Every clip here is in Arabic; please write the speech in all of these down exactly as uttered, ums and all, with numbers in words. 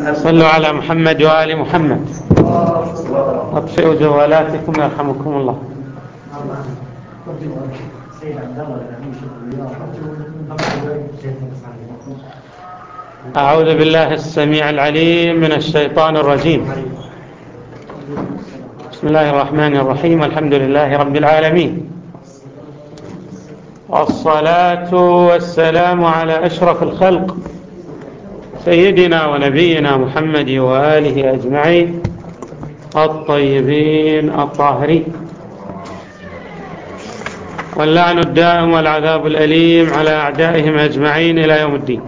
صلوا على محمد وآل محمد. أطفئوا جوالاتكم يرحمكم الله. أعوذ بالله السميع العليم من الشيطان الرجيم. بسم الله الرحمن الرحيم. الحمد لله رب العالمين، والصلاة والسلام على أشرف الخلق سيدنا ونبينا محمد وآله أجمعين الطيبين الطاهرين، واللعن الدائم والعذاب الأليم على أعدائهم أجمعين إلى يوم الدين.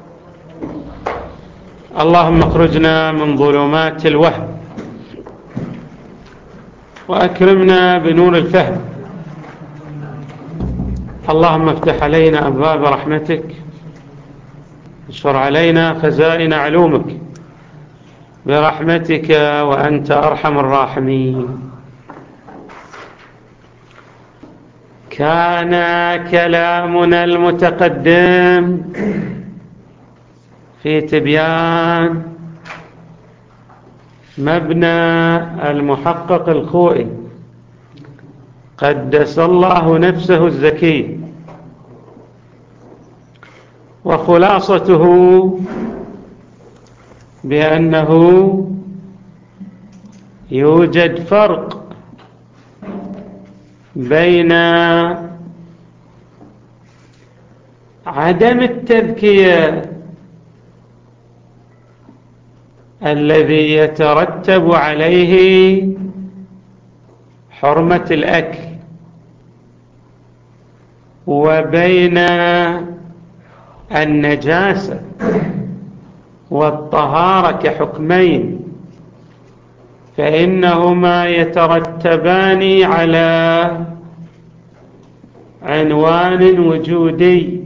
اللهم اخرجنا من ظلمات الوهم وأكرمنا بنور الفهم. اللهم افتح علينا أبواب رحمتك، انشر علينا خزائن علومك برحمتك وأنت أرحم الراحمين. كان كلامنا المتقدم في تبيان مبنى المحقق الخوئي قدس الله نفسه الزكي، وخلاصته بأنه يوجد فرق بين عدم التذكية الذي يترتب عليه حرمة الأكل، وبين النجاسة والطهارة كحكمين، فإنهما يترتبان على عنوان وجودي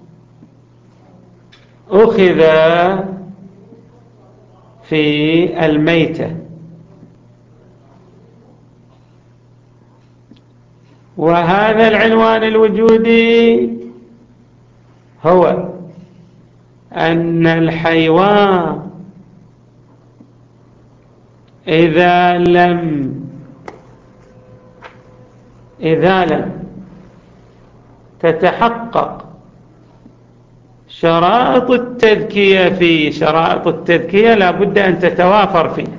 أخذ في الميتة. وهذا العنوان الوجودي هو أن الحيوان إذا لم إذا لم تتحقق شرائط التذكية فيه، شرائط التذكية لا بد أن تتوافر فيه.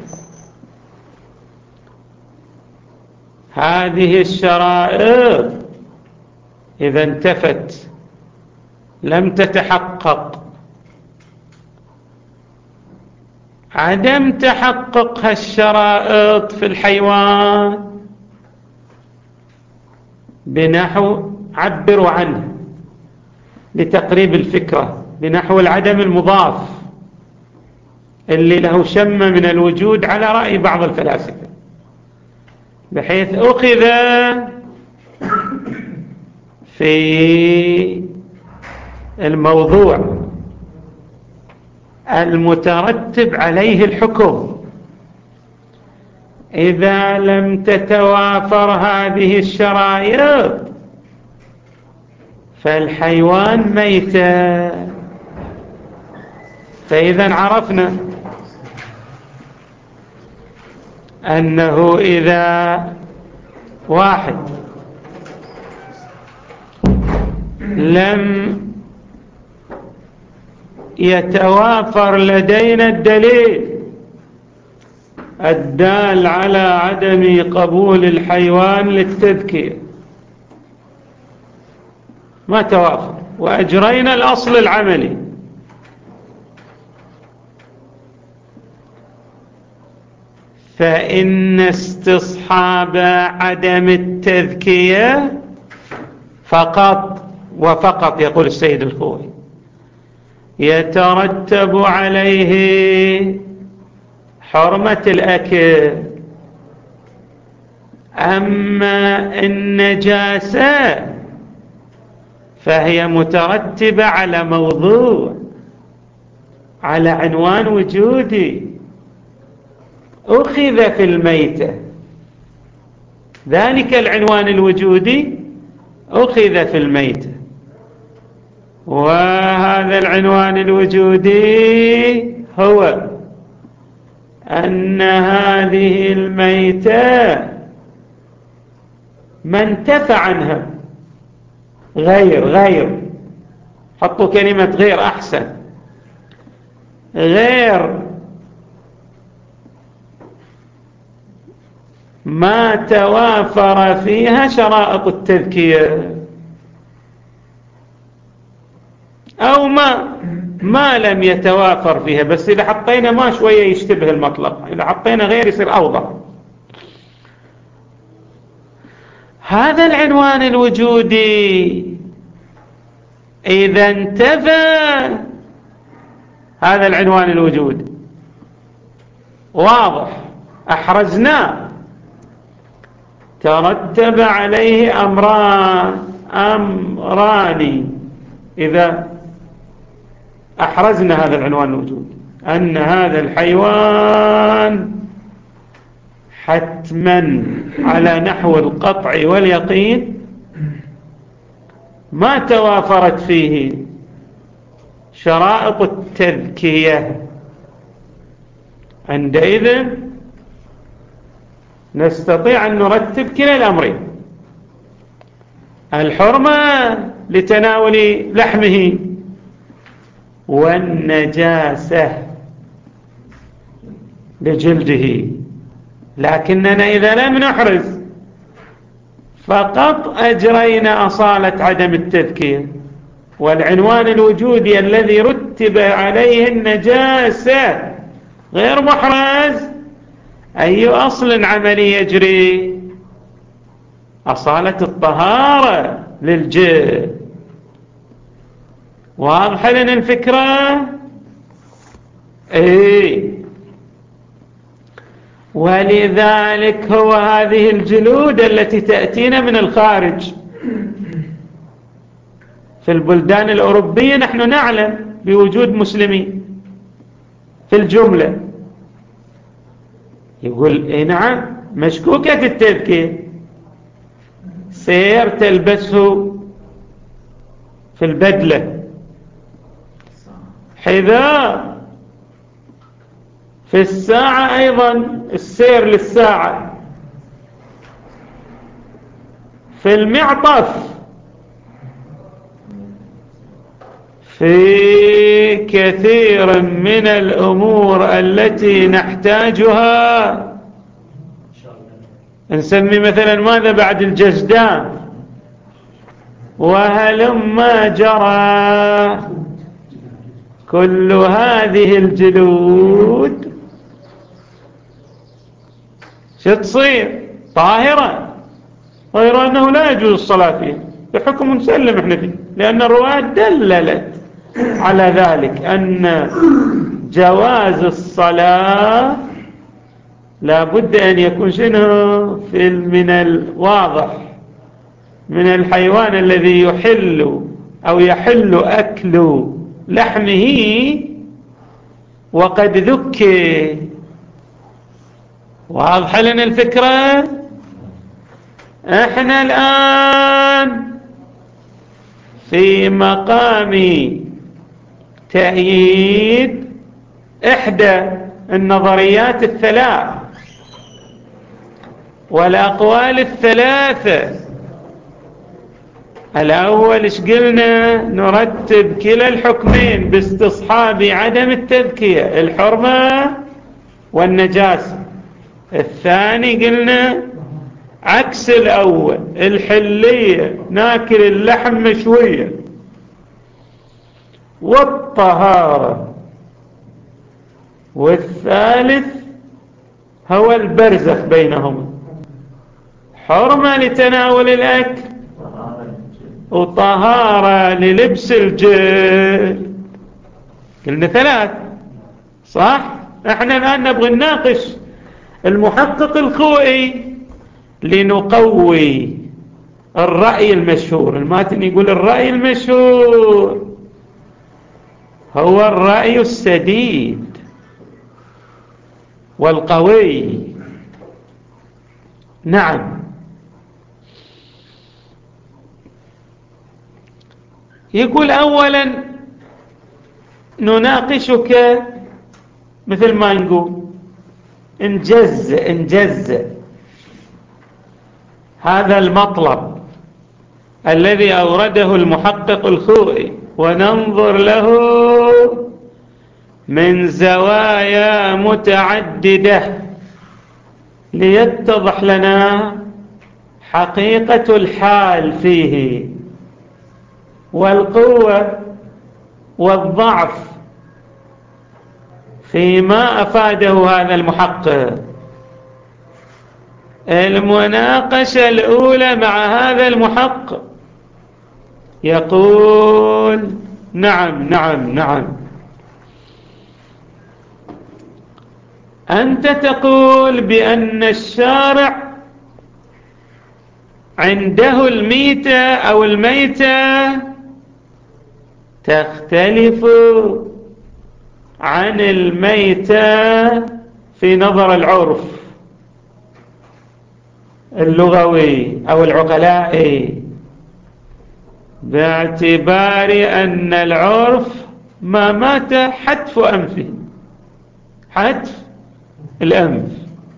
هذه الشرائط إذا انتفت لم تتحقق، عدم تحقق هالشرائط في الحيوان بنحو عبروا عنه لتقريب الفكرة بنحو العدم المضاف اللي له شمة من الوجود على رأي بعض الفلاسفة، بحيث أخذ في الموضوع المترتب عليه الحكم. إذا لم تتوافر هذه الشرائط فالحيوان ميتة. فإذا عرفنا أنه إذا واحد لم يتوافر لدينا الدليل الدال على عدم قبول الحيوان للتذكية، ما توافر، وأجرينا الأصل العملي، فإن استصحاب عدم التذكية فقط وفقط، يقول السيد الخوئي، يترتب عليه حرمة الأكل. أما النجاسة فهي مترتبة على موضوع، على عنوان وجودي أخذ في الميتة. ذلك العنوان الوجودي أخذ في الميتة، وهذا العنوان الوجودي هو أن هذه الميتة ما انتفع عنها غير غير حطوا كلمة غير أحسن، غير ما توافر فيها شرائط التذكية، أو ما ما لم يتوافر فيها. بس إذا حطينا ما شوية يشتبه المطلق، إذا حطينا غير يصير أوضح. هذا العنوان الوجودي إذا انتفى هذا العنوان الوجودي واضح أحرزناه، ترتب عليه أمران أمران إذا أحرزنا هذا العنوان الوجودي: أن هذا الحيوان حتما على نحو القطع واليقين ما توافرت فيه شرائط التذكية، عندئذ نستطيع أن نرتب كلا الأمرين: الحرمة لتناول لحمه والنجاسة لجلده. لكننا إذا لم نحرز فقط أجرينا أصالة عدم التذكير، والعنوان الوجودي الذي رتب عليه النجاسة غير محرز، أي أصل عملي يجري؟ أصالة الطهارة للجلد. واضح لنا الفكرة؟ إيه. ولذلك هو هذه الجلود التي تأتينا من الخارج في البلدان الأوروبية نحن نعلم بوجود مسلمين في الجملة، يقول إيه نعم مشكوكة التذكير، سير تلبسه في البدلة، حذاء في الساعة، أيضا السير للساعة، في المعطف، في كثير من الأمور التي نحتاجها. نسمي مثلا ماذا بعد الجزدان وهلما جرى، كل هذه الجلود شو تصير؟ طاهرة، غير أنه لا يجوز الصلاة فيه بحكم مسلم احنا فيه، لأن الرواية دللت على ذلك أن جواز الصلاة لا بد أن يكون شنو في من الواضح من الحيوان الذي يحل أو يحل أكل لحمه وقد ذكي. واضح لنا الفكرة؟ احنا الآن في مقام تأييد إحدى النظريات الثلاث والأقوال الثلاثة. الأول إيش قلنا؟ نرتب كلا الحكمين باستصحاب عدم التذكية، الحرمة والنجاسة. الثاني قلنا عكس الأول، الحلية، ناكل اللحم مشوية، والطهارة. والثالث هو البرزخ بينهما، حرمة لتناول الأكل وطهارة للبس الجلد. قلنا ثلاث، صح؟ احنا الآن نبغى نناقش المحقق الخوئي لنقوي الرأي المشهور. الماتن يقول الرأي المشهور هو الرأي السديد والقوي. نعم، يقول أولا نناقشك مثل ما نقول انجز انجز هذا المطلب الذي أورده المحقق الخوئي، وننظر له من زوايا متعددة ليتضح لنا حقيقة الحال فيه والقوة والضعف فيما أفاده هذا المحقق. المناقشة الأولى مع هذا المحقق يقول نعم نعم نعم أنت تقول بأن الشارع عنده الميتة أو الميتة تختلف عن الميتة في نظر العرف اللغوي أو العقلائي، باعتبار أن العرف ما مات حتف أنفه، حتف الأنف،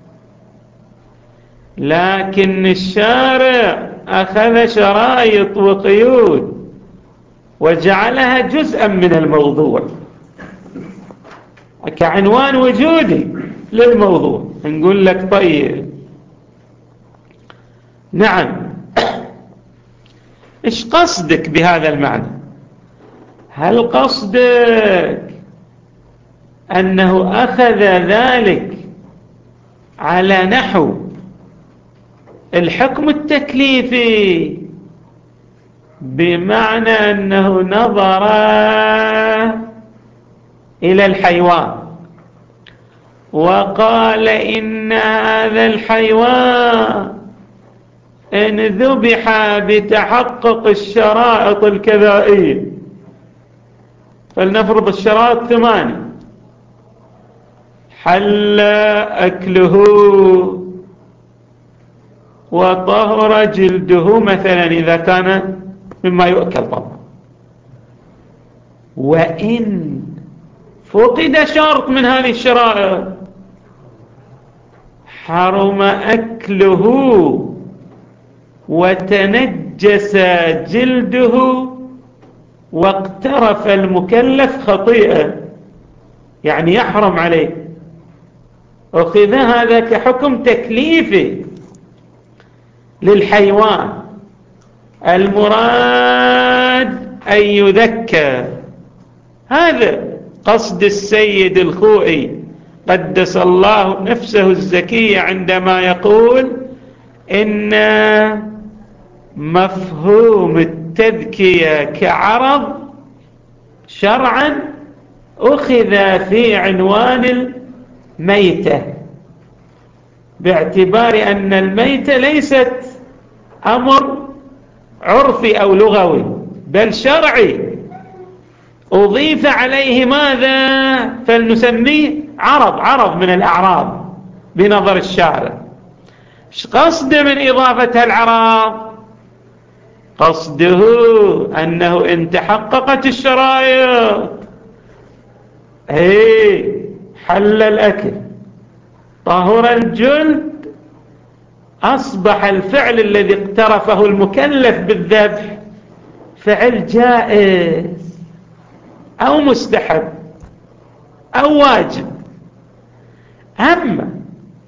لكن الشارع أخذ شرائط وقيود وجعلها جزءا من الموضوع كعنوان وجودي للموضوع. نقول لك طيب نعم، إيش قصدك بهذا المعنى؟ هل قصدك أنه أخذ ذلك على نحو الحكم التكليفي، بمعنى أنه نظر إلى الحيوان وقال إن هذا الحيوان إن ذبح بتحقق الشرائط الكذائية، فلنفرض الشرائط ثمانية: حل أكله وطهر جلده مثلا إذا كان مما يؤكل طبعا، وإن فقد شرط من هذه الشرائط حرم أكله وتنجس جلده واقترف المكلف خطيئة، يعني يحرم عليه. أخذ هذا كحكم تكليفي للحيوان، المراد أن يذكى. هذا قصد السيد الخوئي قدس الله نفسه الزكية عندما يقول إن مفهوم التذكية كعرض شرعا أخذ في عنوان الميتة، باعتبار أن الميتة ليست أمر عرفي أو لغوي بل شرعي، أضيف عليه ماذا؟ فلنسميه عرض، عرض من الأعراض بنظر الشارع. ايش قصده من إضافتها العرض؟ قصده أنه إن تحققت الشرائط هي حل الأكل طهر الجلد، أصبح الفعل الذي اقترفه المكلف بالذبح فعل جائز أو مستحب أو واجب. أما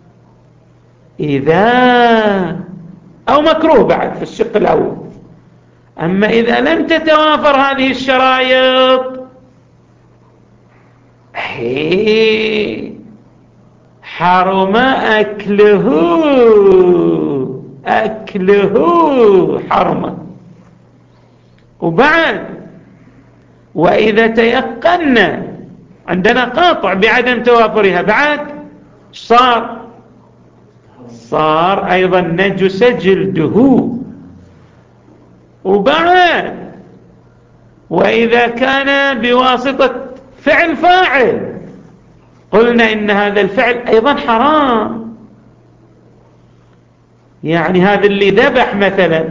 إذا أو مكروه بعد في الشق الأول، أما إذا لم تتوافر هذه الشرائط هي حرم أكله، أكله حرما. وبعد وإذا تيقنا عندنا قاطع بعدم توافرها بعد صار صار أيضا نجس جلده. وبعد وإذا كان بواسطة فعل فاعل قلنا إن هذا الفعل أيضا حرام، يعني هذا اللي ذبح مثلا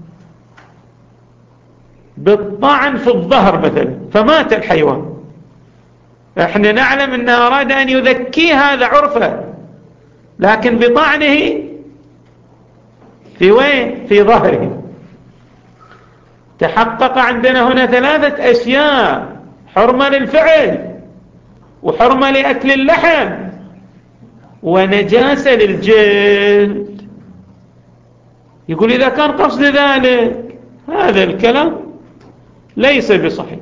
بالطعن في الظهر مثلا فمات الحيوان، احنا نعلم أنه أراد أن يذكيه هذا عرفه، لكن بطعنه في وين؟ في ظهره. تحقق عندنا هنا ثلاثة أشياء: حرمة للفعل، وحرمة لأكل اللحم، ونجاسة للجلد. يقول إذا كان قصد ذلك هذا الكلام ليس بصحيح.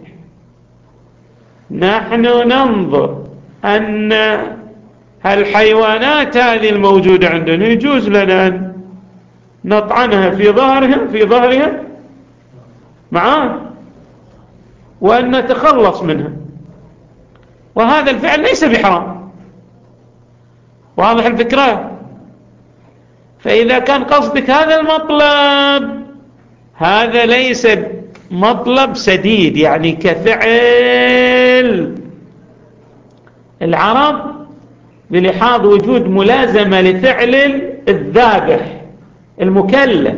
نحن ننظر أن الحيوانات هذه الموجودة عندنا يجوز لنا أن نطعنها في ظهرها في ظهرها معاه وأن نتخلص منها، وهذا الفعل ليس بحرام. واضح الفكرة؟ فإذا كان قصدك هذا المطلب، هذا ليس مطلب سديد، يعني كفعل العرب بلحاظ وجود ملازمة لفعل الذابح المكلف.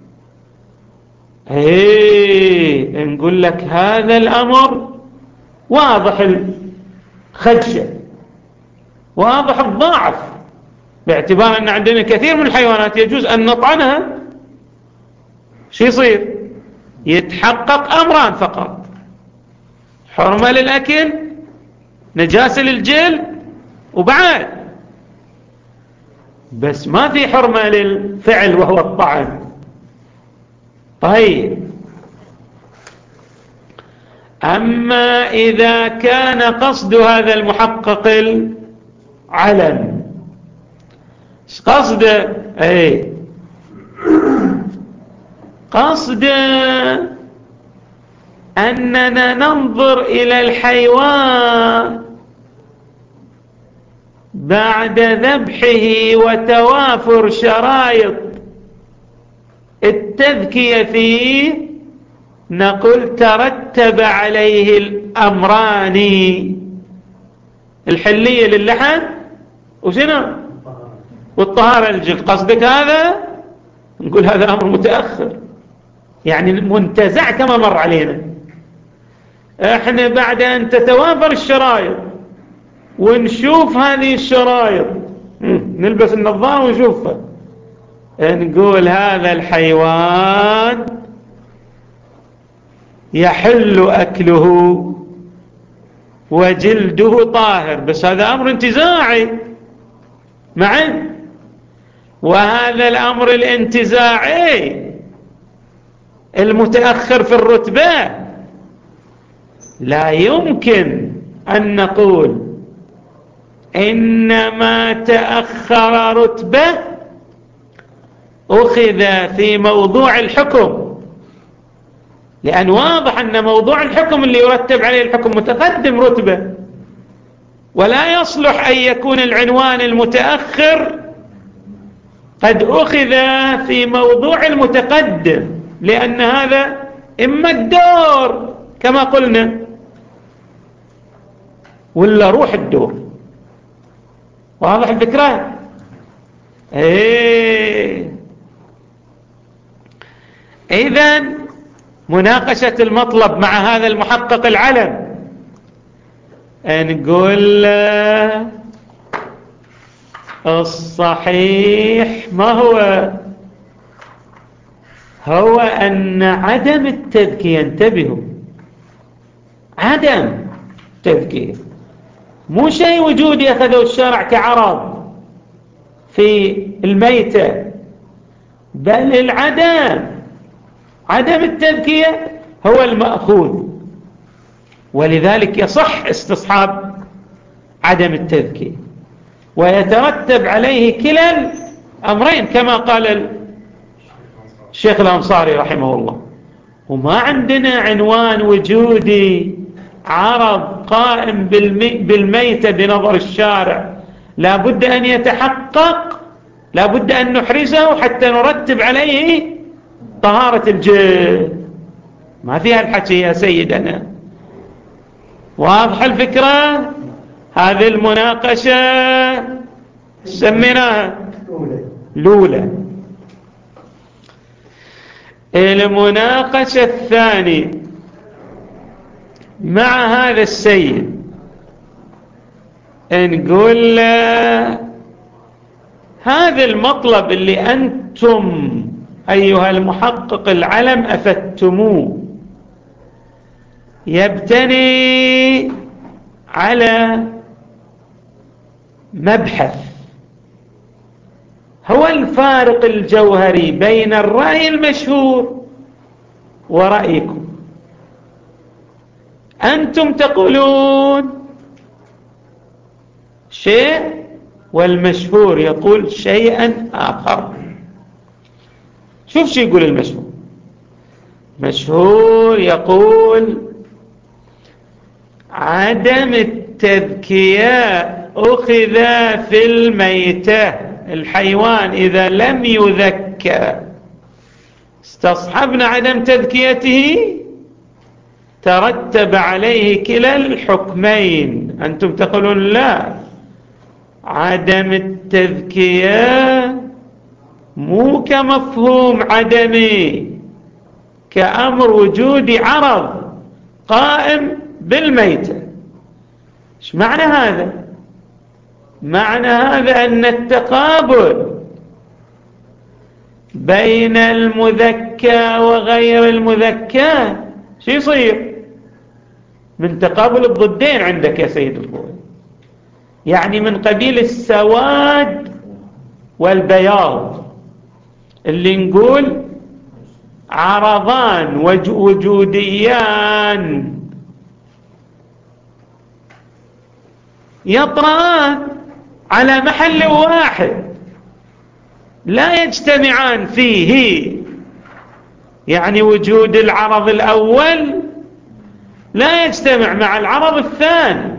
هي نقول لك هذا الأمر واضح الخدشة، واضح الضعف، باعتبار أن عندنا كثير من الحيوانات يجوز أن نطعنها. شو يصير؟ يتحقق أمران فقط: حرمة للأكل، نجاسة للجلد، وبعد بس ما في حرمة للفعل وهو الطعن. طيب، أما إذا كان قصد هذا المحقق العلم، قصد أي قصد أننا ننظر إلى الحيوان بعد ذبحه وتوافر شرائط التذكية فيه، نقول ترتب عليه الأمران: الحلية للحم وشنو؟ والطهارة للجلد. قصدك هذا؟ نقول هذا أمر متأخر، يعني منتزع كما مر علينا. احنا بعد أن تتوافر الشرائط ونشوف هذه الشرائط، نلبس النظارة ونشوفها، نقول هذا الحيوان يحل أكله وجلده طاهر، بس هذا أمر انتزاعي معا. وهذا الأمر الانتزاعي المتأخر في الرتبة لا يمكن أن نقول إنما تأخر رتبة أخذ في موضوع الحكم، لأن واضح أن موضوع الحكم اللي يرتب عليه الحكم متقدم رتبة، ولا يصلح أن يكون العنوان المتأخر قد أخذ في موضوع المتقدم، لأن هذا إما الدور كما قلنا ولا روح الدور. واضح الفكرة؟ إيه. إذن مناقشة المطلب مع هذا المحقق العلم، نقول الصحيح ما هو؟ هو أن عدم التذكية، انتبهوا، عدم التذكية مو شيء وجودي أخذوا الشرع كعرض في الميتة، بل العدم عدم التذكية هو المأخوذ، ولذلك يصح استصحاب عدم التذكية ويترتب عليه كلا الأمرين كما قال الشيخ الأنصاري رحمه الله. وما عندنا عنوان وجودي عرض قائم بالميتة بنظر الشارع، لا بد أن يتحقق، لا بد أن نحرزه حتى نرتب عليه طهارة الجلد. ما فيها الحكي يا سيدنا. واضح الفكرة؟ هذه المناقشة سميناها الأولى. المناقشة الثانية مع هذا السيد، نقول له هذا المطلب اللي أنتم أيها المحقق العلم أفدتموه يبتني على مبحث هو الفارق الجوهري بين الرأي المشهور ورأيكم. أنتم تقولون شيء والمشهور يقول شيئا آخر. شوف شو يقول المشهور. مشهور يقول عدم التذكية أخذ في الميتة، الحيوان إذا لم يذكى استصحبنا عدم تذكيته ترتب عليه كلا الحكمين. أنتم تقولون لا، عدم التذكية مو كمفهوم عدمي، كأمر وجود عرض قائم بالميتة. ايش معنى هذا؟ معنى هذا أن التقابل بين المذكى وغير المذكى شو يصير؟ من تقابل الضدين عندك يا سيد الفوز، يعني من قبيل السواد والبياض، اللي نقول عرضان وجوديان يطرآن على محل واحد لا يجتمعان فيه، يعني وجود العرض الأول لا يجتمع مع العرض الثاني.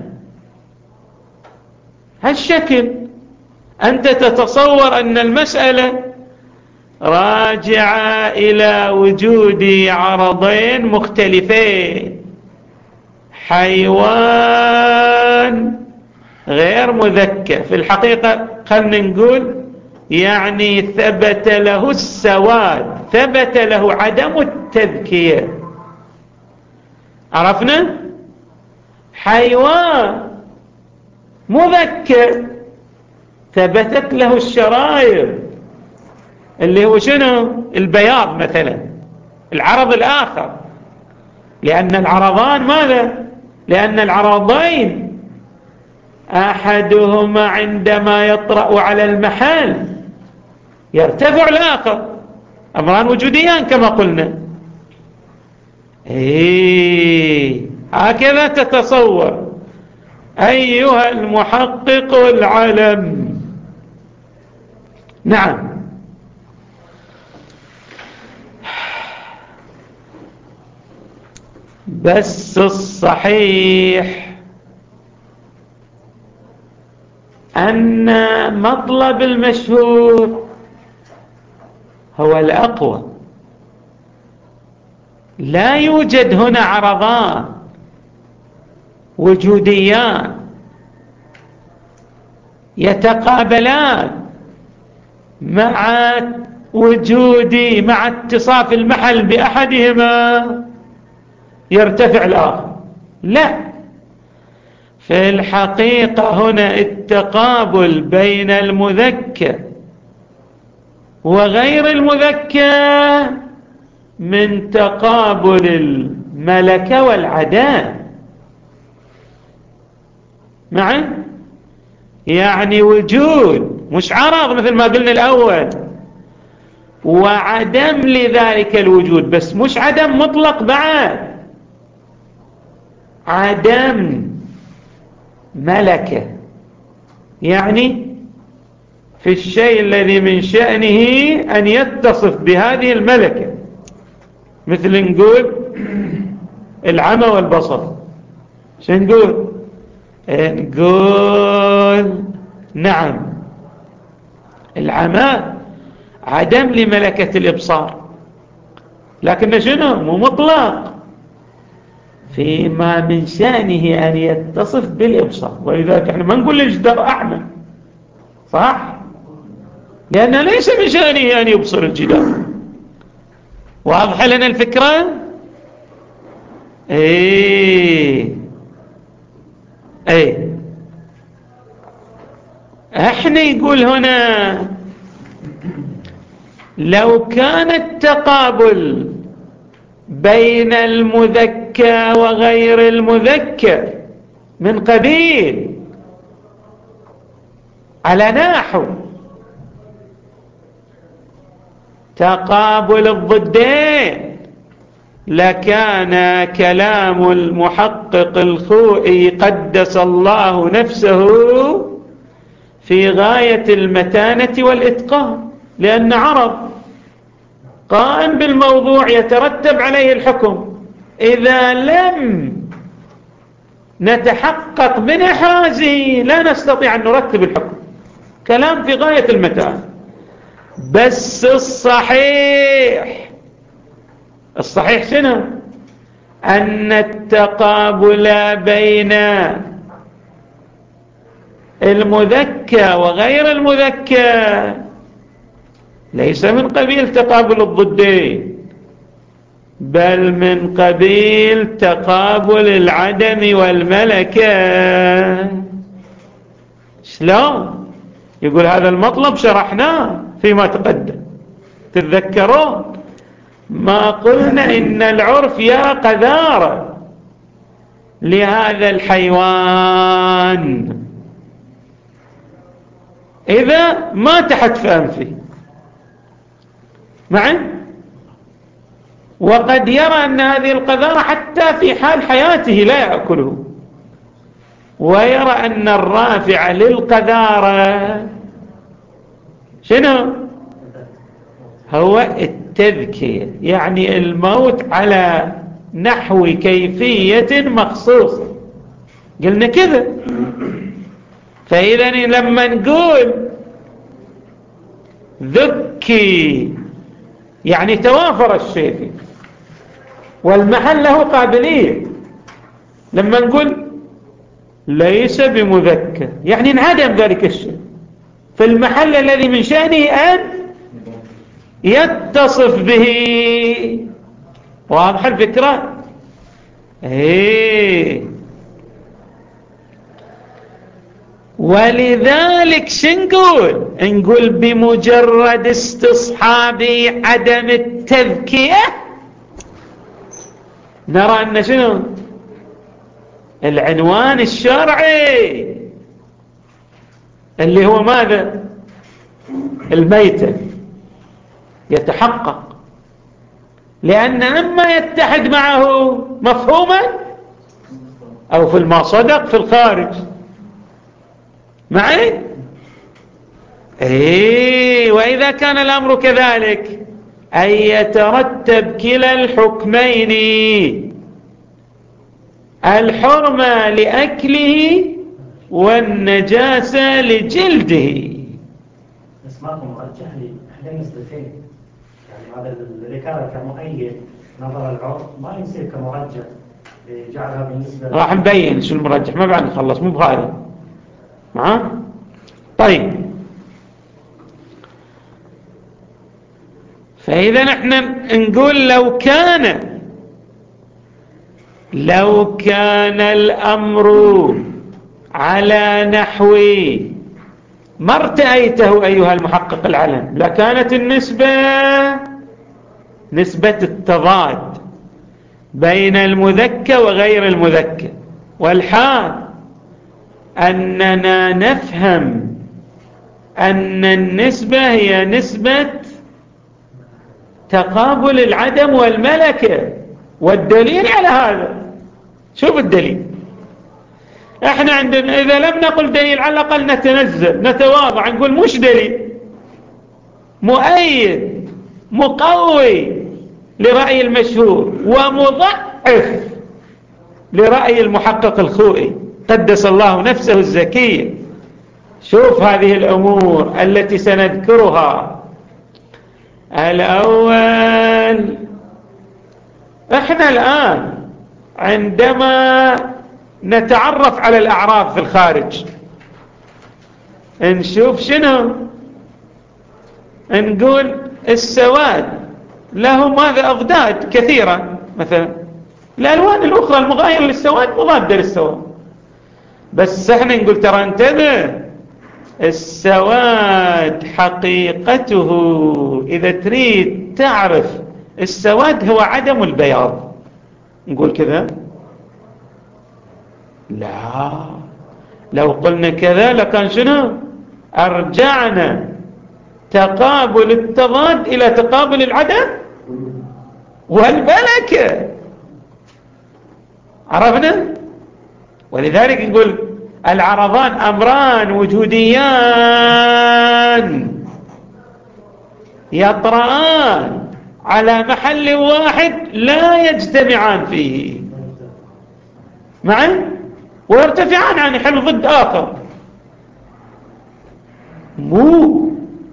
هالشكل أنت تتصور أن المسألة راجعة إلى وجود عرضين مختلفين، حيوان غير مذكى. في الحقيقة خلنا نقول يعني ثبت له السواد، ثبت له عدم التذكية. عرفنا؟ حيوان مذكر ثبتت له الشرايط، اللي هو شنو؟ البياض مثلا، العرض الآخر. لأن العرضان ماذا؟ لأن العرضين أحدهما عندما يطرأ على المحل يرتفع الآخر، أمران وجوديان كما قلنا. إيه هكذا تتصور أيها المحقق العلم. نعم. بس الصحيح أن مطلب المشهور هو الأقوى. لا يوجد هنا عرضان وجوديان يتقابلان مع وجود مع اتصاف المحل بأحدهما يرتفع الآخر. لا، في الحقيقة هنا التقابل بين المذكر وغير المذكر من تقابل الملكة والعدم معا، يعني وجود مش عرض مثل ما قلنا الأول، وعدم لذلك الوجود، بس مش عدم مطلق بعد، عدم ملكة، يعني في الشيء الذي من شأنه أن يتصف بهذه الملكة، مثل نقول العمى والبصر. شو نقول؟ نقول نعم العمى عدم لملكة الإبصار، لكن شنو؟ مو مطلق، فيما من شأنه أن يتصف بالإبصار. ولذلك احنا ما نقول الجدار أعمى، صح؟ لأنه ليس من شأنه أن يبصر الجدار. واضح لنا الفكرة؟ ايه ايه احنا يقول هنا لو كان التقابل بين المذكى وغير المذكى من قبيل على نحو تقابل الضدين لكان كلام المحقق الخوئي قدس الله نفسه في غاية المتانة والإتقان، لأن عرض قائم بالموضوع يترتب عليه الحكم. إذا لم نتحقق من إحرازه لا نستطيع أن نرتب الحكم. كلام في غاية المتانة. بس الصحيح الصحيح شنو؟ أن التقابل بين المذكى وغير المذكى ليس من قبيل تقابل الضدين، بل من قبيل تقابل العدم والملكة. شلون؟ يقول هذا المطلب شرحناه فيما تقدم، تتذكرون ما قلنا إن العرف يرى قذارة لهذا الحيوان إذا ما تحت فأنفه معي، وقد يرى أن هذه القذارة حتى في حال حياته لا يأكله، ويرى أن الرافع للقذارة شنو؟ هو التذكية، يعني الموت على نحو كيفية مخصوصة. قلنا كذا. فإذا لما نقول ذكي يعني توافر الشيء فيه والمحل له قابلية. لما نقول ليس بمذكر يعني انعدم ذلك الشيء في المحل الذي من شأنه أن يتصف به. واضح الفكرة؟ ايه. ولذلك شنقول؟ نقول بمجرد استصحاب عدم التذكية نرى أن شنو العنوان الشرعي اللي هو ماذا؟ الميتة يتحقق، لأن إما يتحد معه مفهوما أو في المصدق في الخارج. معي؟ إيه. وإذا كان الأمر كذلك أن يترتب كلا الحكمين، الحرمة لأكله والنجاسة لجلده. اسمعكم مرجح لي احدى المسألتين، يعني هذا اللي كان كمؤيد نظر العرف ما يصير كمرجح جعلها بالنسبة راح نبين شو المرجح ما بعد نخلص مو بهذا. معاه؟ طيب. فإذا نحن نقول لو كان لو كان الأمر على نحو ما ارتأيته أيها المحقق العلم لكانت النسبة نسبة التضاد بين المذكى وغير المذكى، والحال أننا نفهم أن النسبة هي نسبة تقابل العدم والملكة. والدليل على هذا شوف الدليل. احنا عندنا إذا لم نقل دليل على الأقل نتنزل نتواضع نقول مش دليل مؤيد مقوي لرأي المشهور ومضعف لرأي المحقق الخوئي قدس الله نفسه الزكية. شوف هذه الأمور التي سنذكرها. الأول، احنا الآن عندما نتعرف على الأعراف في الخارج نشوف شنو، نقول السواد له ماذا أضداد كثيرة، مثلا الألوان الأخرى المغايرة للسواد مضادة للسواد، بس احنا نقول ترى انتبه السواد حقيقته، إذا تريد تعرف السواد هو عدم البياض، نقول كذا؟ لا، لو قلنا كذا لكان شنو؟ أرجعنا تقابل التضاد إلى تقابل العدم والملكة. عرفنا؟ ولذلك نقول العرضان أمران وجوديان يطرآن على محل واحد لا يجتمعان فيه معا ويرتفعان عن حل ضد آخر. مو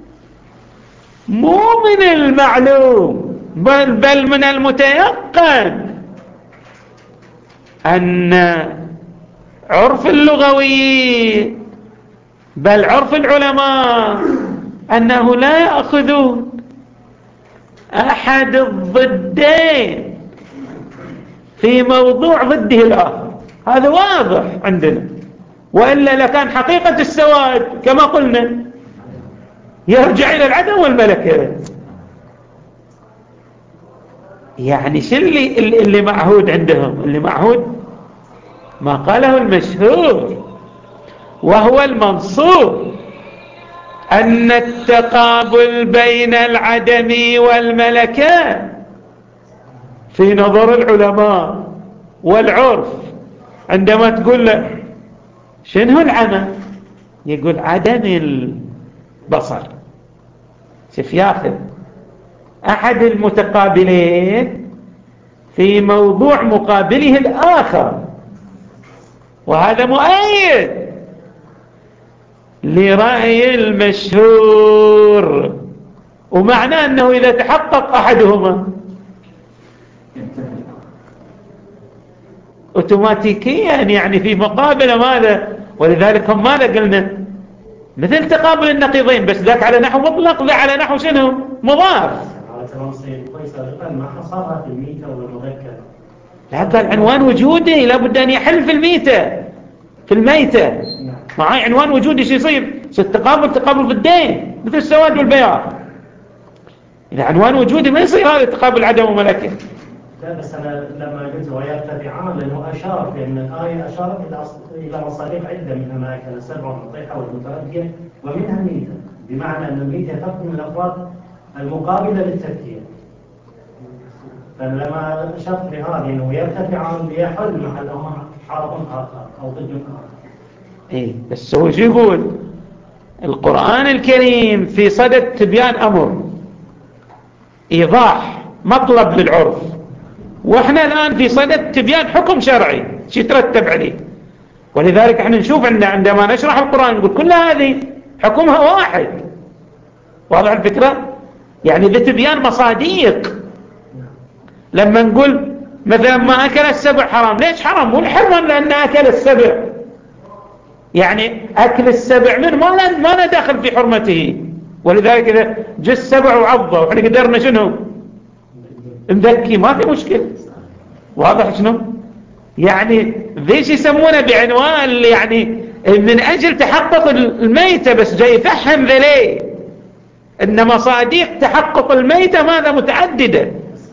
مو من المعلوم بل, بل من المتيقن أن عرف اللغوي بل عرف العلماء أنه لا يأخذون أحد الضدين في موضوع ضده الآخر. هذا واضح عندنا، وإلا لكان حقيقة السواد كما قلنا يرجع إلى العدم والملكة. يعني شو اللي, اللي معهود عندهم؟ اللي معهود ما قاله المشهور وهو المنصوب، أن التقابل بين العدم والملكة في نظر العلماء والعرف، عندما تقول له شنو العمى يقول عدم البصر. شوف ياخذ أحد المتقابلين في موضوع مقابله الآخر، وهذا مؤيد لرأي المشهور، ومعناه أنه إذا تحقق أحدهما أوتوماتيكيا يعني في مقابلة ماذا. ولذلك هم ماذا قلنا؟ مثل تقابل النقيضين، بس ذاك على نحو مطلق، ذا على نحو شنو؟ مضاف. على كلام سيد كويس سابقا ما حصرها في الميتة والمذكر. لا، قال عنوان وجودي لابد أن يحل في الميتة في الميتة معاي عنوان وجودي شو يصير؟ التقابل تقابل ضدين مثل السواد والبياض. إذا عنوان وجودي ما يصير هذا تقابل عدم وملكة. لا بس أنا لما قلت ويرتفعان لأنه أشار في أن الآية أشارت إلى مصادق عدة، منها ما كان السبع والنطيحة والمتردية ومنها ميتة، بمعنى أن الميتة تقوم من الأفراد المقابلة للتفكير. فلما أشرت بهذه أنه يرتفعان ليحل محلهما عرض آخر أو ضد آخر. إيه بس هو شو يقول؟ القرآن الكريم في صدد تبيان أمر، إيضاح مطلب للعرف، وإحنا الآن في صدد تبيان حكم شرعي شو يترتب عليه. ولذلك احنا نشوف أن عندما نشرح القرآن نقول كل هذه حكمها واحد. واضح الفكرة؟ يعني بتبيان مصاديق. لما نقول مثلا ما أكل السبع حرام، ليش حرام؟ مو الحرم لأن أكل السبع، يعني أكل السبع من ما لنا ما ندخل في حرمته. ولذلك إذا جاء السبع وعضه وإحنا قدرنا شنو نذكي ما في مشكلة. واضح شنو؟ يعني ذيش يسمونه بعنوان يعني من أجل تحقق الميتة، بس جاي يفهم ذليه إن مصاديق تحقق الميتة ماذا متعددة.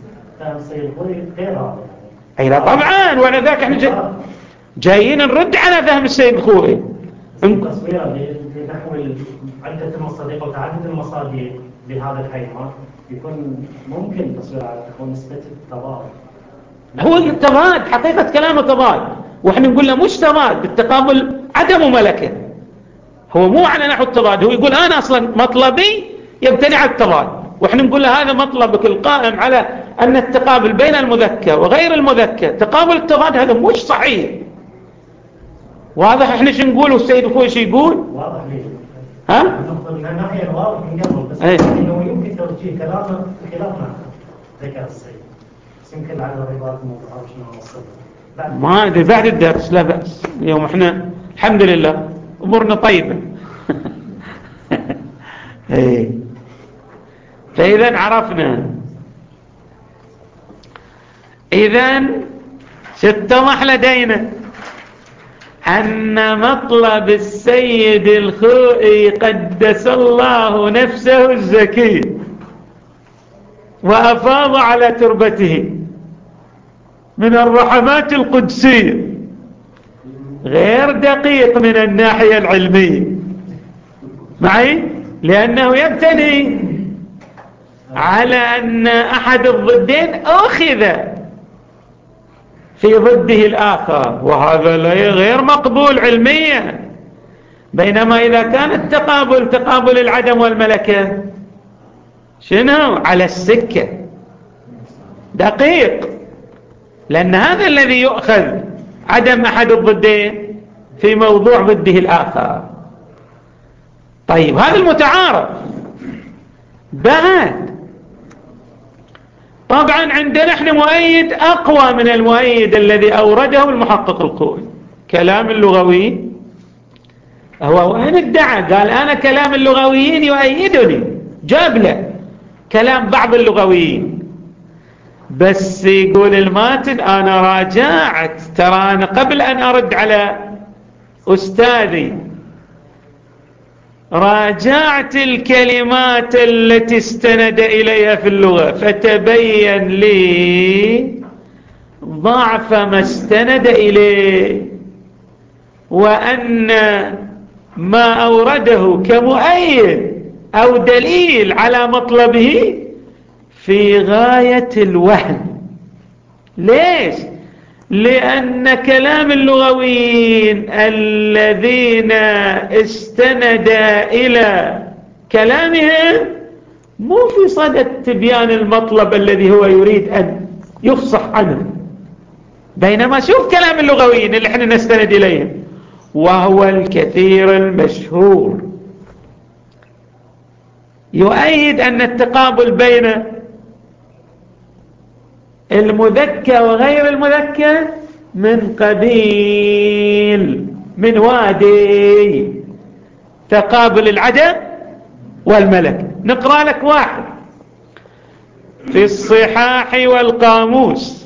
أي لا طبعا، ولا ذاك احنا جاي جايين نرد على فهم السيد الخوئي. تصويره بنحو عدة المصادق وتعدد المصادق بهذا الحيوان يكون ممكن تصوير على تكون نسبة التضاد. هو التضاد حقيقة كلامه تضاد، وإحنا نقول له مش تضاد بالتقابل عدم ملكه. هو مو على نحو التضاد، هو يقول أنا أصلا مطلبي يبتني على التضاد، وإحنا نقول له هذا مطلبك القائم على أن التقابل بين المذكر وغير المذكر تقابل التضاد، هذا مش صحيح. واضح احنا شو نقول والسيد الخوئي شو يقول؟ واضح ليه؟ ها؟ من الناحية واضح من قبل، بس ايه؟ انه يمكن توجيه كلامه خلاف ما ذكر السيد، بس يمكن على الرباط الموضوع شنو نوصل. ما ادري بعد الدرس لا بأس، اليوم احنا الحمد لله امورنا طيبة. ايه فاذا عرفنا، اذا ستضح لدينا أن مطلب السيد الخوئي قدس الله نفسه الزكي وأفاض على تربته من الرحمات القدسية غير دقيق من الناحية العلمية معي، لأنه يبتني على أن أحد الضدين أخذ في ضده الآخر، وهذا غير مقبول علميا. بينما إذا كان التقابل تقابل العدم والملكة شنو على السكة دقيق، لأن هذا الذي يؤخذ عدم أحد الضدين في موضوع ضده الآخر. طيب هذا المتعارف. بعد طبعا عندنا احنا مؤيد أقوى من المؤيد الذي أورده المحقق الخوئي. كلام اللغوي هو وين ادعى قال أنا كلام اللغويين يؤيدني، جاب له كلام بعض اللغويين، بس يقول الماتن أنا راجعت، ترى أنا قبل أن أرد على أستاذي راجعت الكلمات التي استند إليها في اللغة فتبين لي ضعف ما استند إليه، وأن ما أورده كمؤيد أو دليل على مطلبه في غاية الوهم. ليش؟ لأن كلام اللغويين الذين استند إلى كلامهم مو في صدد تبيان المطلب الذي هو يريد أن يفصح عنه. بينما شوف كلام اللغويين اللي احنا نستند إليهم وهو الكثير المشهور يؤيد أن التقابل بين المذكى وغير المذكى من قبيل من وادي تقابل العدم والملك. نقرأ لك واحد في الصحاح والقاموس: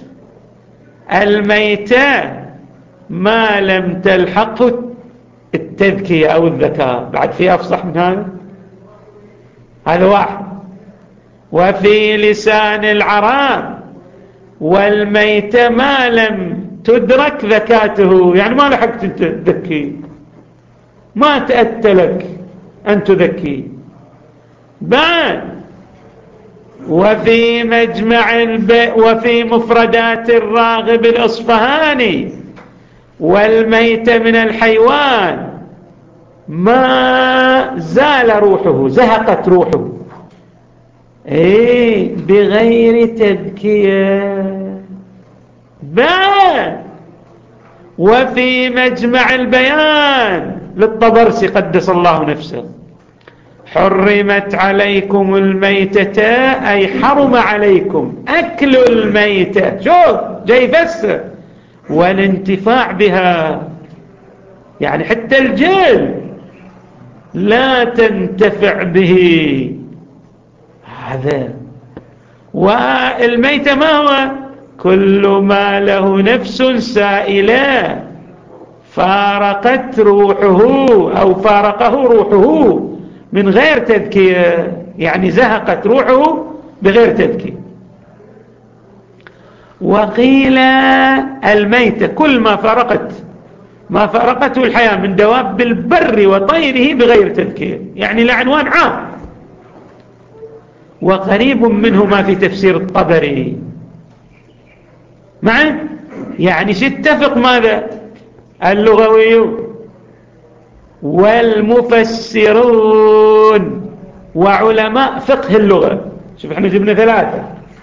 الميتة ما لم تلحقه التذكية أو الذكاء. بعد في أفصح من هذا؟ هذا واحد. وفي لسان العرب: والميتة ما لم تدرك ذكاته، يعني ما لحقت أنت تذكي، ما تأتى لك أن تذكي. بعد وفي مجمع الب... وفي مفردات الراغب الأصفهاني: والميتة من الحيوان ما زال روحه، زهقت روحه ايه بغير تذكية. بعد وفي مجمع البيان للطبرسي قدس الله نفسه: حرمت عليكم الميتة، أي حرم عليكم أكل الميتة. شوف جاي يفسر: والانتفاع بها، يعني حتى الجلد لا تنتفع به. هذا. والميتة ما هو؟ كل ما له نفس سائلة فارقت روحه أو فارقه روحه من غير تذكية، يعني زهقت روحه بغير تذكية. وقيل الميتة كل ما فارقت ما فارقته الحياة من دواب البر وطيره بغير تذكية، يعني لعنوان عام. وقريب منه ما في تفسير الطبري معا، يعني اتفق ماذا اللغويون والمفسرون وعلماء فقه اللغة. شوف احنا جبنا ثلاثة: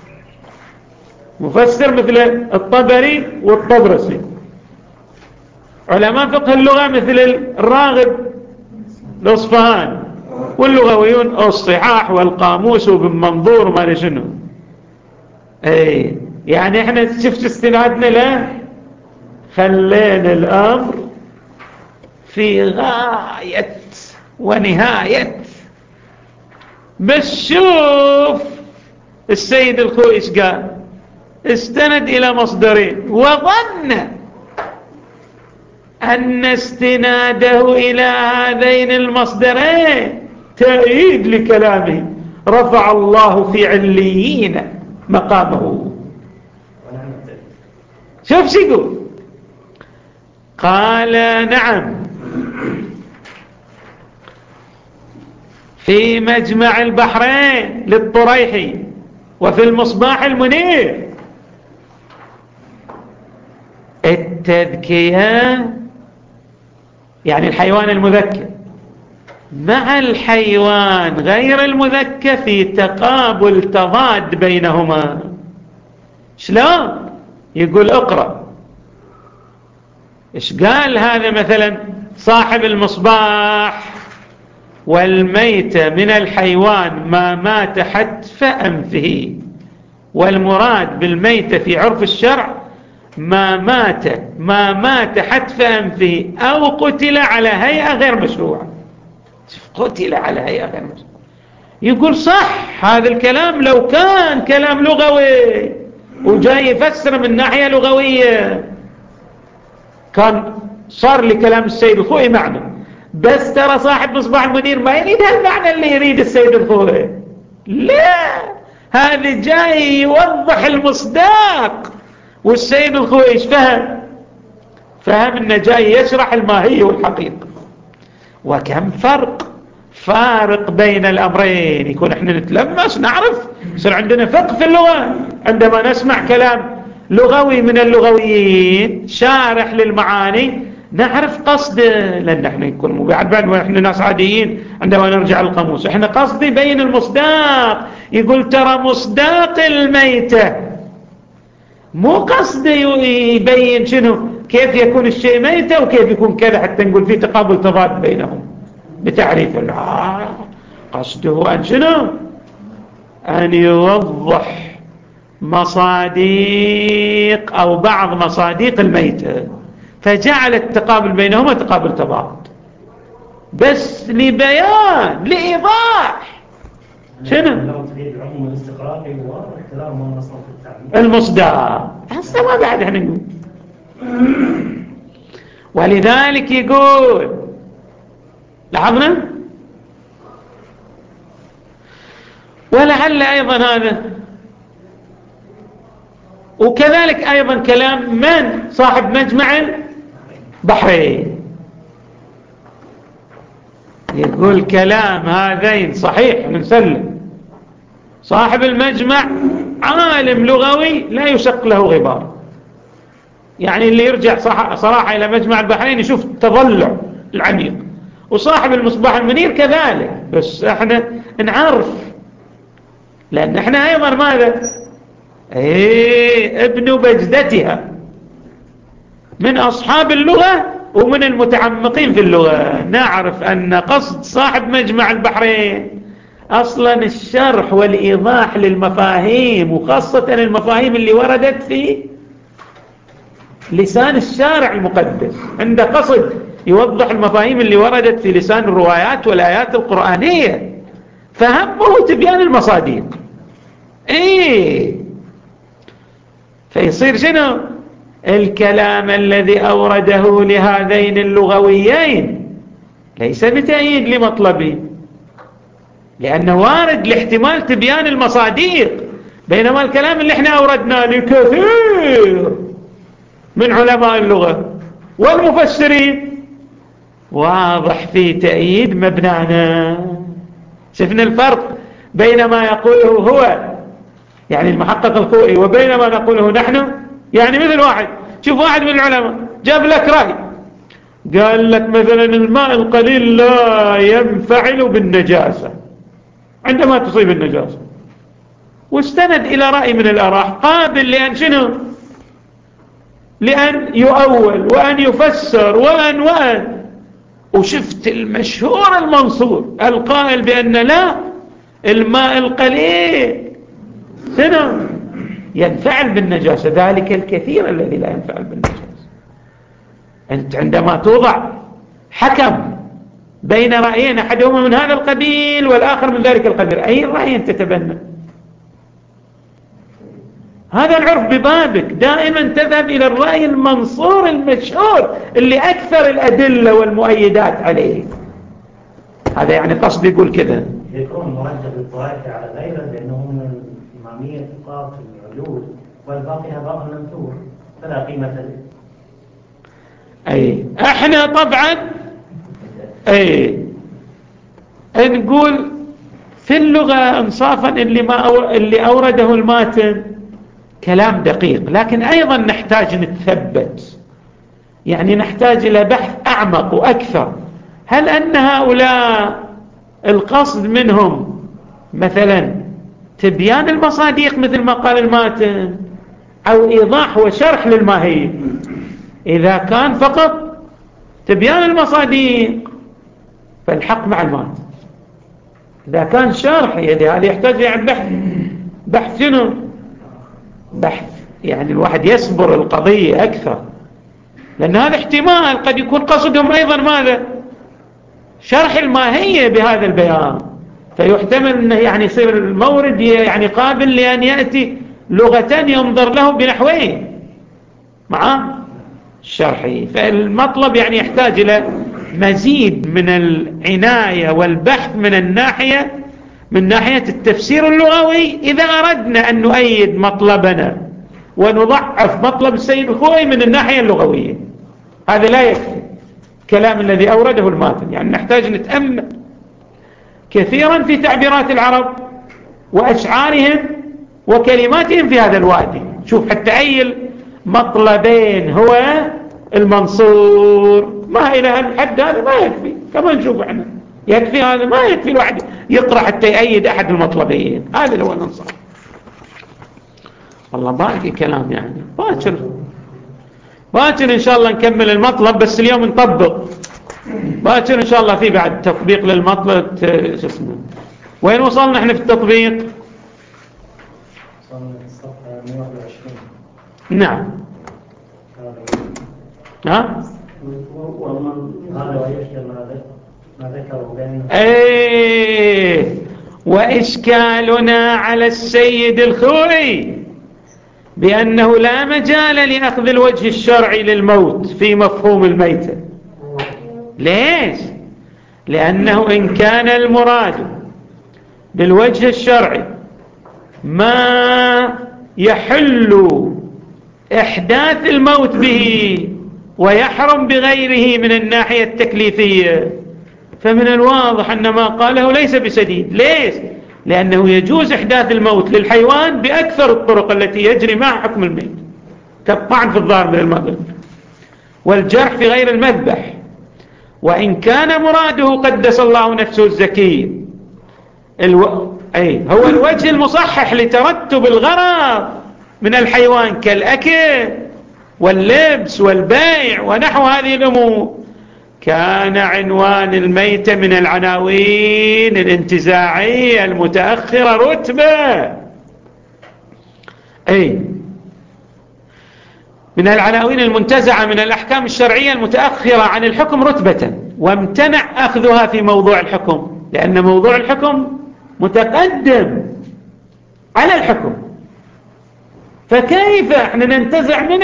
مفسر مثل الطبري والطبرسي، علماء فقه اللغة مثل الراغب الأصفهاني، واللغويون الصحاح والقاموس وابن منظور وما شنو. اي يعني احنا شفت استنادنا له، خلينا الامر في غاية ونهاية. بس شوف السيد الخوئي ايش قال: استند الى مصدرين وظن أن استناده إلى هذين المصدرين تأييد لكلامه رفع الله في عليين مقامه. شوف شو يقول، قال نعم في مجمع البحرين للطريحي وفي المصباح المنير التذكية يعني الحيوان المذكر مع الحيوان غير المذكر في تقابل تضاد بينهما. شلون؟ يقول اقرأ ايش قال هذا مثلا صاحب المصباح: والميت من الحيوان ما مات حتف أنفه، والمراد بالميت في عرف الشرع ما مات ما مات حتف أنفه أو قتل على هيئة غير مشروعة. قتل على هيئة غير مشروعة. يقول صح هذا الكلام لو كان كلام لغوي وجاي يفسر من ناحية لغوية كان صار لي كلام السيد الخوئي معنى، بس ترى صاحب مصباح المنير ما يريد هالمعنى اللي يريد السيد الخوئي، لا هذا جاي يوضح المصداق. والسيد الخوئي ايش فهم؟ فهم انه جاي يشرح الماهية والحقيقة. وكم فرق فارق بين الامرين. يكون احنا نتلمس نعرف يصير عندنا فقه في اللغة عندما نسمع كلام لغوي من اللغويين شارح للمعاني نعرف قصده، لان احنا يكون مو بعد بعد واحنا ناس عاديين عندما نرجع القاموس احنا قصدي بين المصداق. يقول ترى مصداق الميتة مو قصده يبين شنو كيف يكون الشيء ميتة وكيف يكون كذا حتى نقول في تقابل تضاد بينهم بتعريف. لا قصده أن شنو أن يوضح مصاديق أو بعض مصاديق الميتة، فجعل التقابل بينهما تقابل تضاد بس لبيان لإيضاح شنو المصداق. هسه ما بعد احنا نقول. ولذلك يقول لاحظنا ولعل أيضا هذا وكذلك أيضا كلام من صاحب مجمع البحرين يقول كلام هذين صحيح نسلم. صاحب المجمع عالم لغوي لا يشق له غبار، يعني اللي يرجع صراحة إلى مجمع البحرين يشوف التضلع العميق، وصاحب المصباح المنير كذلك. بس احنا نعرف لأن احنا أيضا ماذا ايه ابن بجدتها من أصحاب اللغة ومن المتعمقين في اللغة نعرف أن قصد صاحب مجمع البحرين أصلا الشرح والإيضاح للمفاهيم، وخاصة المفاهيم اللي وردت في لسان الشارع المقدس. عنده قصد يوضح المفاهيم اللي وردت في لسان الروايات والآيات القرآنية، فهمه تبيان المصاديق. ايه فيصير شنو الكلام الذي أورده لهذين اللغويين ليس بتأييد لمطلبي، لأنه وارد لاحتمال تبيان المصاديق، بينما الكلام اللي احنا أوردناه لكثير من علماء اللغة والمفسرين واضح في تأييد مبنانا. شفنا الفرق بين ما يقوله هو يعني المحقق الخوئي وبين ما نقوله نحن. يعني مثل واحد شوف واحد من العلماء جاب لك رأي قال لك مثلا الماء القليل لا ينفعل بالنجاسة عندما تصيب النجاسة، واستند إلى رأي من الآراء قابل لأن شنو لأن يؤول وأن يفسر وأن وأن وشفت المشهور المنصور القائل بأن لا الماء القليل شنو ينفعل بالنجاسة، ذلك الكثير الذي لا ينفعل بالنجاسة. أنت عندما توضع حكم بين رأيين أحدهما من هذا القبيل والآخر من ذلك القبيل أي رأي تتبنى؟ هذا العرف ببابك، دائما تذهب إلى الرأي المنصور المشهور اللي أكثر الأدلة والمؤيدات عليه. هذا يعني قصد يقول كذا، يكون مرجح للطائفة على غيره لأنه من الإمامية تقاط العلول والباقي هباء منثور فلا قيمة له. أي احنا طبعا أي نقول في اللغة انصافا اللي, ما أو اللي أورده الماتن كلام دقيق، لكن أيضا نحتاج نتثبت، يعني نحتاج إلى بحث أعمق وأكثر. هل أن هؤلاء القصد منهم مثلا تبيان المصادق مثل ما قال الماتن، أو إيضاح وشرح للماهية؟ إذا كان فقط تبيان المصادق فالحق مع الماتن، إذا كان شرح يعني هذا يحتاج يعني بحث. بحث شنو؟ بحث يعني الواحد يصبر القضية أكثر، لأن هذا احتمال قد يكون قصدهم أيضا ماذا؟ شرح الماهية بهذا البيان، فيحتمل أنه يعني يصير المورد يعني قابل لأن يأتي لغة ينظر له بنحوين مع الشرحي. فالمطلب يعني يحتاج إلى مزيد من العناية والبحث من الناحية من ناحية التفسير اللغوي، إذا أردنا أن نؤيد مطلبنا ونضعف مطلب السيد الخوئي من الناحية اللغوية. هذا لا يكفي كلام الذي أورده الماتن، يعني نحتاج نتأمل كثيرا في تعبيرات العرب وأشعارهم وكلماتهم في هذا الوادي. شوف حتى أي المطلبين هو المنصور، ما إلى الحد هذا ما يكفي، كما نشوف احنا يكفي هذا ما يكفي الواحد يقرأ حتى يأيد أحد المطلبين. هذا هو الانصار. والله باقي كلام يعني باكر باكر إن شاء الله نكمل المطلب، بس اليوم نطبق. باكر إن شاء الله في بعد تطبيق للمطلب. شو اسمه وين وصلنا احنا في التطبيق؟ وصلنا للصفحة مئة وواحد وعشرين. نعم. ها؟ هذا ويشكل ما ذكروا بأنه ايه وإشكالنا على السيد الخوئي بأنه لا مجال لأخذ الوجه الشرعي للموت في مفهوم الميتة. ليش؟ لأنه إن كان المراد بالوجه الشرعي ما يحل إحداث الموت به ويحرم بغيره من الناحية التكليفية، فمن الواضح أن ما قاله ليس بسديد. ليش؟ لأنه يجوز إحداث الموت للحيوان بأكثر الطرق التي يجري معها حكم الميت، كالطعن في الظهر من المذبح والجرح في غير المذبح. وإن كان مراده قدس الله نفسه الزكية الو... أي هو الوجه المصحح لترتب الغرض من الحيوان كالأكل واللبس والبيع ونحو هذه الأمور، كان عنوان الميتة من العناوين الانتزاعية المتأخرة رتبة، أي من العناوين المنتزعة من الأحكام الشرعية المتأخرة عن الحكم رتبة، وامتنع أخذها في موضوع الحكم، لأن موضوع الحكم متقدم على الحكم. فكيف احنا ننتزع من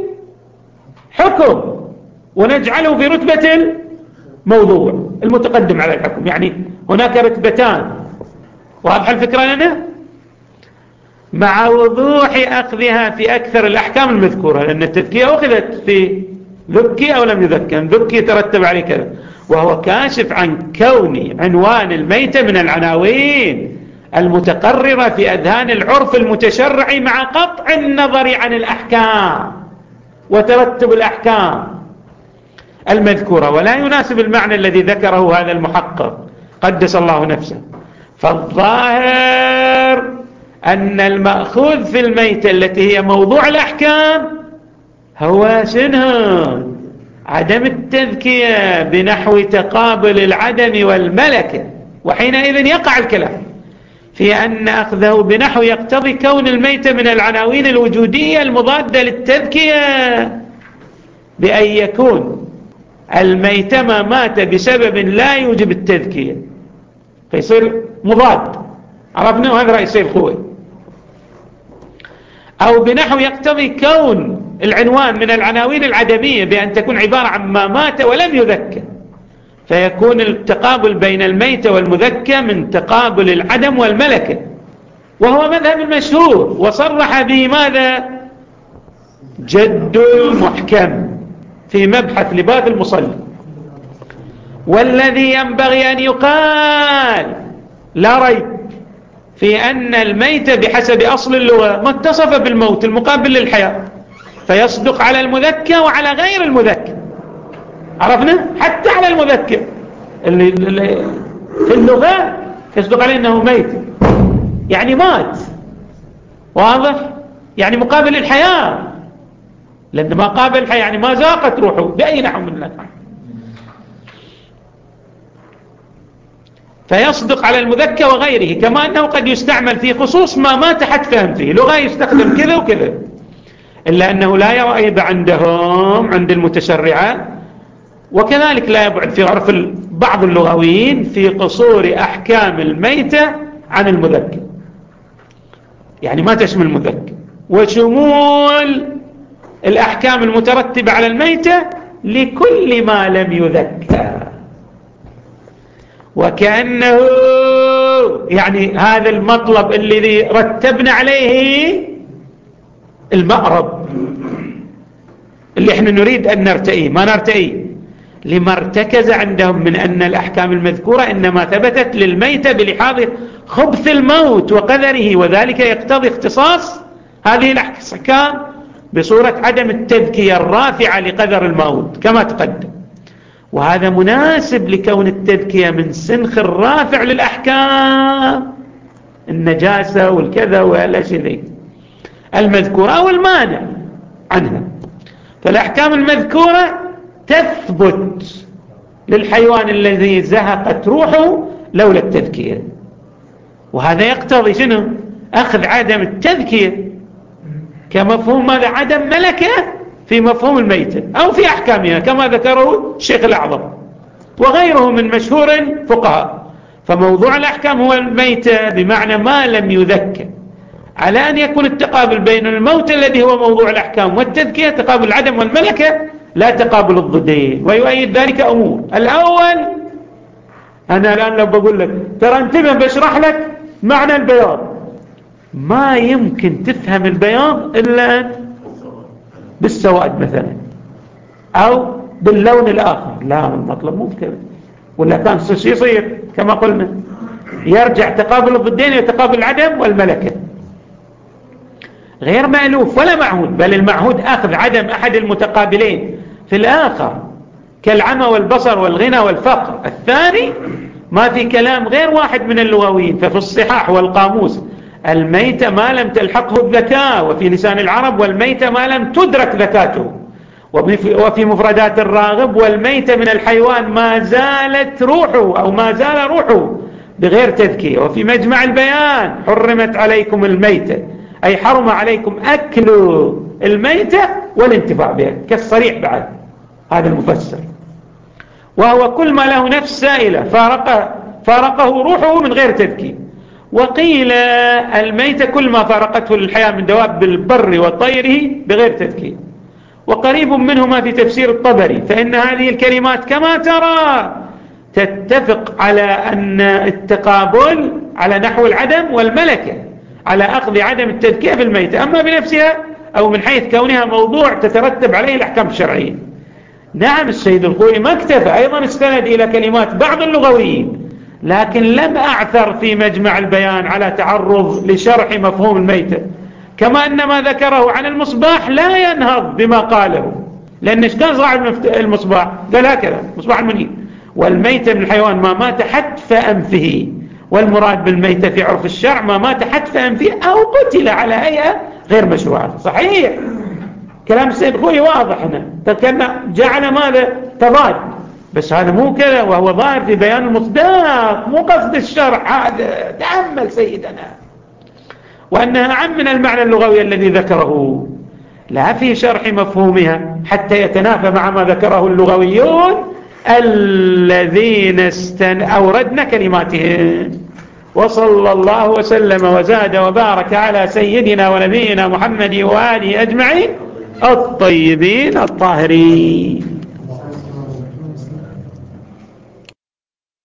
الحكم ونجعله في رتبة الموضوع المتقدم على الحكم؟ يعني هناك رتبتان، واضح الفكرة لنا؟ مع وضوح أخذها في أكثر الأحكام المذكورة، لأن التذكية أخذت في ذكي أو لم يذكى، ذكي ترتب عليه كذا، وهو كاشف عن كون عنوان الميتة من العناوين المتقررة في أذهان العرف المتشرعي مع قطع النظر عن الأحكام وترتب الأحكام المذكورة، ولا يناسب المعنى الذي ذكره هذا المحقق قدس الله نفسه. فالظاهر أن المأخوذ في الميتة التي هي موضوع الأحكام هو شنو؟ عدم التذكية بنحو تقابل العدم والملكة، وحينئذ يقع الكلام في أن أخذه بنحو يقتضي كون الميتة من العناوين الوجودية المضادة للتذكية، بأن يكون الميتة ما مات بسبب لا يوجب التذكية، فيصير مضاد. عرفنا؟ وهذا رأي السيد الخوئي. أو بنحو يقتضي كون العنوان من العناوين العدمية بأن تكون عبارة عن ما مات ولم يذكى، فيكون التقابل بين الميت والمذكى من تقابل العدم والملكة، وهو مذهب المشهور وصرح به ماذا؟ جد المحكم في مبحث لباث المصلي. والذي ينبغي أن يقال لا ريب في أن الميت بحسب أصل اللغة ما اتصف بالموت المقابل للحياة، فيصدق على المذكى وعلى غير المذكى. عرفنا؟ حتى على المذكى اللي, اللي في اللغة يصدق عليه أنه ميت، يعني مات، واضح؟ يعني مقابل الحياة، لأن ما قابل الحياة يعني ما زاقت روحه بأي نحو من الأنواع. فيصدق على المذكى وغيره، كما أنه قد يستعمل في خصوص ما ما تحت فهم فيه، لغة يستخدم كذا وكذا، إلا أنه لا يرى عندهم عند المتشرعة، وكذلك لا يبعد في عرف بعض اللغويين في قصور أحكام الميتة عن المذكى، يعني ما تشمل المذكى، وشمول الأحكام المترتبة على الميتة لكل ما لم يذكى، وكأنه يعني هذا المطلب الذي رتبنا عليه المأرب اللي احنا نريد أن نرتئيه، ما نرتئيه لما ارتكز عندهم من أن الأحكام المذكورة إنما ثبتت للميتة بلحاظ خبث الموت وقدره، وذلك يقتضي اختصاص هذه الأحكام بصورة عدم التذكية الرافعة لقدر الموت كما تقدم. وهذا مناسب لكون التذكية من سنخ الرافع للأحكام النجاسة والكذا والأشياء المذكورة والمانع عنها. فالأحكام المذكورة تثبت للحيوان الذي زهقت روحه لولا التذكية، وهذا يقتضي شنو؟ أخذ عدم التذكية كمفهوم ماذا؟ عدم ملكة في مفهوم الميتة أو في أحكامها كما ذكره الشيخ الأعظم وغيره من مشهور فقهاء. فموضوع الأحكام هو الميتة بمعنى ما لم يذكى، على أن يكون التقابل بين الموت الذي هو موضوع الأحكام والتذكية تقابل العدم والملكة لا تقابل الضدين. ويؤيد ذلك أمور. الأول، أنا الآن لو بقول لك ترى انتبه بشرح لك معنى البياض، ما يمكن تفهم البياض إلا بالسواد مثلا أو باللون الآخر، لا المطلب مو كذا، ولا كان شو يصير كما قلنا يرجع تقابل الضدين يتقابل العدم والملكة، غير مألوف ولا معهود، بل المعهود أخذ عدم أحد المتقابلين في الآخر كالعمى والبصر والغنى والفقر. الثاني ما في كلام غير واحد من اللغويين، ففي الصحاح والقاموس الميت ما لم تلحقه الذكاء، وفي لسان العرب والميت ما لم تدرك ذكاته، وفي مفردات الراغب والميت من الحيوان ما زالت روحه أو ما زال روحه بغير تذكية، وفي مجمع البيان حرمت عليكم الميتة أي حرم عليكم أكل الميتة والانتفاع بها كالصريح بعد هذا المفسر، وهو كل ما له نفس سائلة فارقه, فارقه روحه من غير تذكية. وقيل الميتة كل ما فارقته الحياة من دواب البر وطيره بغير تذكية. وقريب منهما في تفسير الطبري، فإن هذه الكلمات كما ترى تتفق على أن التقابل على نحو العدم والملكة على أخذ عدم التذكية في الميتة، أما بنفسها أو من حيث كونها موضوع تترتب عليه الأحكام الشرعية. نعم السيد الخوئي ما اكتفى، أيضا استند إلى كلمات بعض اللغويين، لكن لم أعثر في مجمع البيان على تعرض لشرح مفهوم الميتة، كما أن ما ذكره عن المصباح لا ينهض بما قاله، لأن إيش كان صاحب المصباح؟ قال هكذا مصباح المنير: والميتة من الحيوان ما مات حتف أنفه، والمراد بالميتة في عرف الشرع ما مات حتف أنفه أو قتل على هيئة غير مشروعة. صحيح كلام السيد خوي واضح هنا، تكلم جعل ماذا تضاد، بس هذا مو كذا، وهو ظاهر في بيان المصداق مو قصد الشرع. هذا تأمل سيدنا، وأنها عم من المعنى اللغوي الذي ذكره لا في شرح مفهومها حتى يتنافى مع ما ذكره اللغويون الذين استن أوردنا كلماتهم. وصلى الله وسلم وزاد وبارك على سيدنا ونبينا محمد وآله أجمعين الطيبين الطاهرين.